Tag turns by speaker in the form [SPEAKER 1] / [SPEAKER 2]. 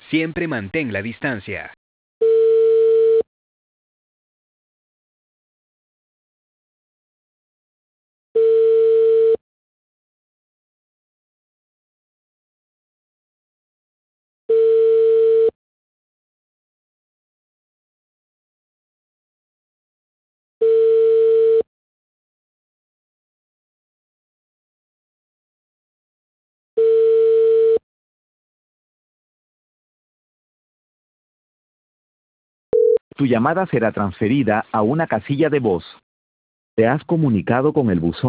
[SPEAKER 1] Siempre mantén la distancia.
[SPEAKER 2] Tu llamada será transferida a una casilla de voz. Te has comunicado con el buzón.